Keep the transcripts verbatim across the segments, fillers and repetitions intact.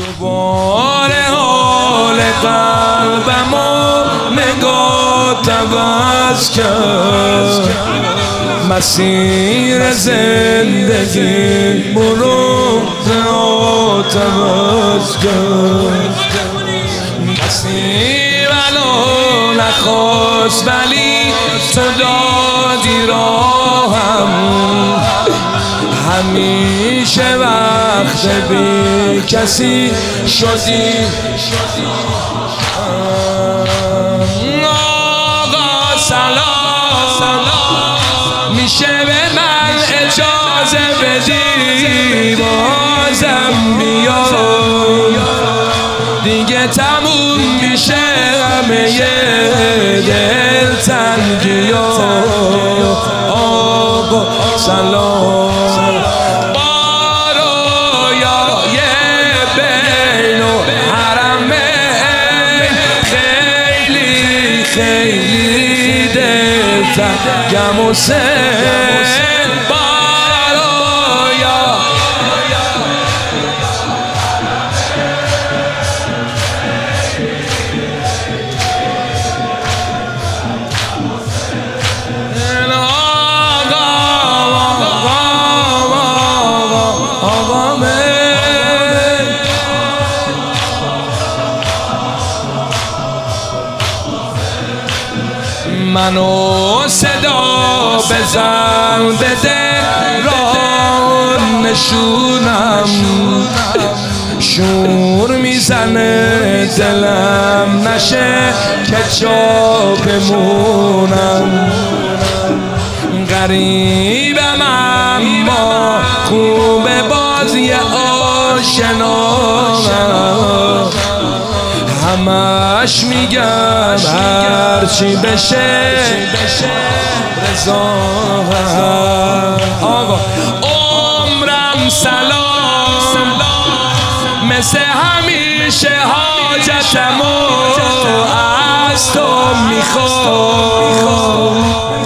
دوباره حال قلبم و نگاه عوض کرد، مسیر زندگی برو عوض کرد. کسی منو نخواست ولی تو دادی راهم، همیشه وقت بی کسی شدی. آقا سلام، میشه به من اجازه بدی بازم بیام، دیگه تموم میشه همه دلتنگی‌ها. آقا سلام، خیلی دلتنگم حسین بارایا. منو صدا بزن بده راه نشونم، شور میزنه دلم نشه که جا بمونم. غریبم اما خوبه بازی آشنام، همش میگم هرچی بشه رضا. آقا عمرم سلام، مثل همیشه حاجتمو از تو میخوام،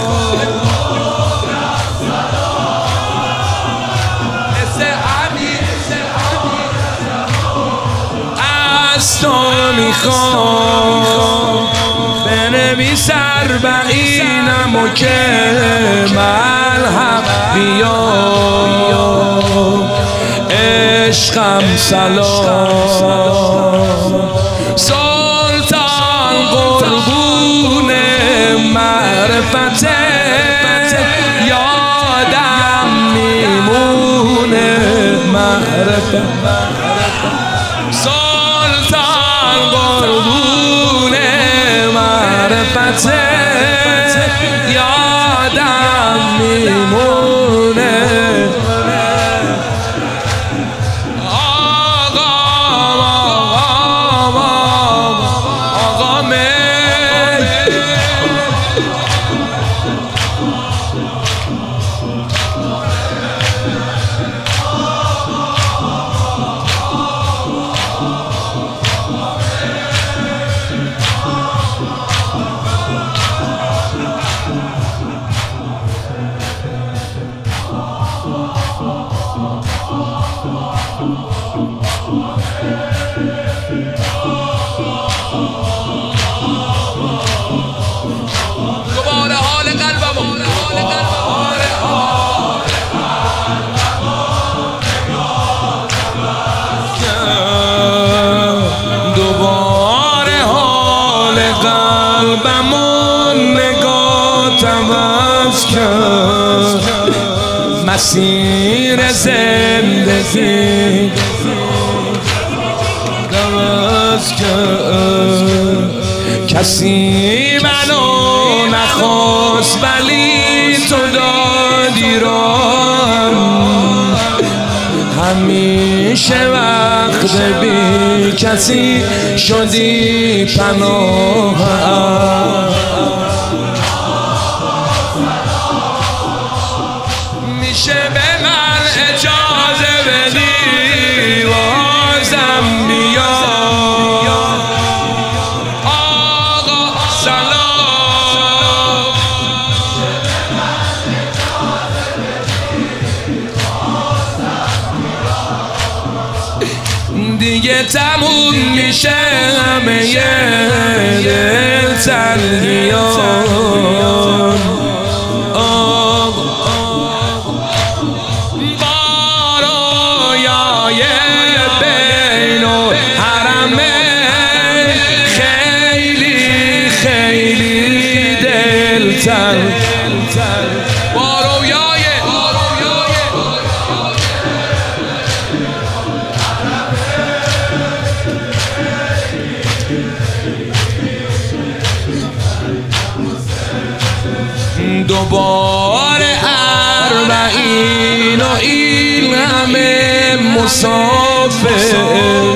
از تو میخوام. بنویس اربعینم و که ملحق بیام، عشقم سلام. سلطان قربون معرفت یادم میمونه، معرفت قربون معرفت یادم میمونه. آقا آقا آقا می دوباره حال قلبم دوباره حال قلبم و نگاه عوض کرد، مسیر زندگی عوض کرد. کسی منو نخواست ولی تو دادی راهم، همیشه وقت بی کسی شدی پناهم. میشه به من اجازه بدی بازم بیام، آقا سلام. دیگه تموم میشه همه دلتنگیان. بارایای بین و حرمه خیلی خیلی دلتنگ. بارایای دوباره اربعین و این همه مسافر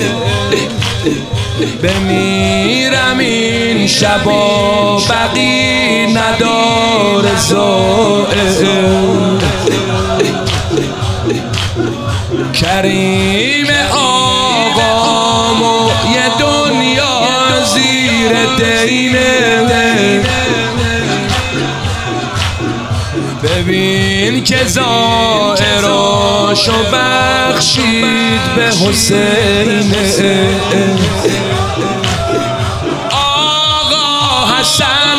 بمیرم این شبا بقی نداره زائر. کریم آقامو یه دنیا زیر دینه ببین که زائراشو بخشید به حسین. آقا حسن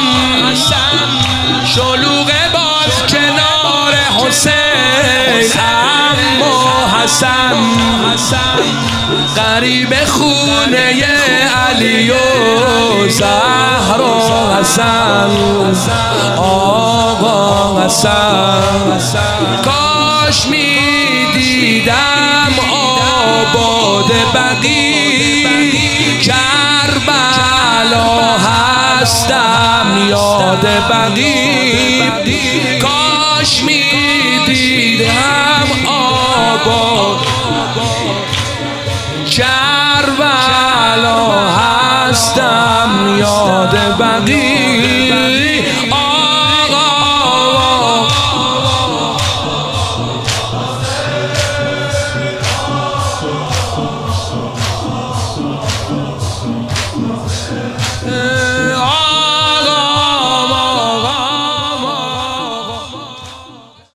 شلوغه باز کنار حسین، اما حسن قریب خونه علی و زهرا. حسن آقا حسن کاش می دیدم آباد بقی، کربلا هستم یاد بقی. کاش می دیدم آباد کربلا هستم یاد بقی.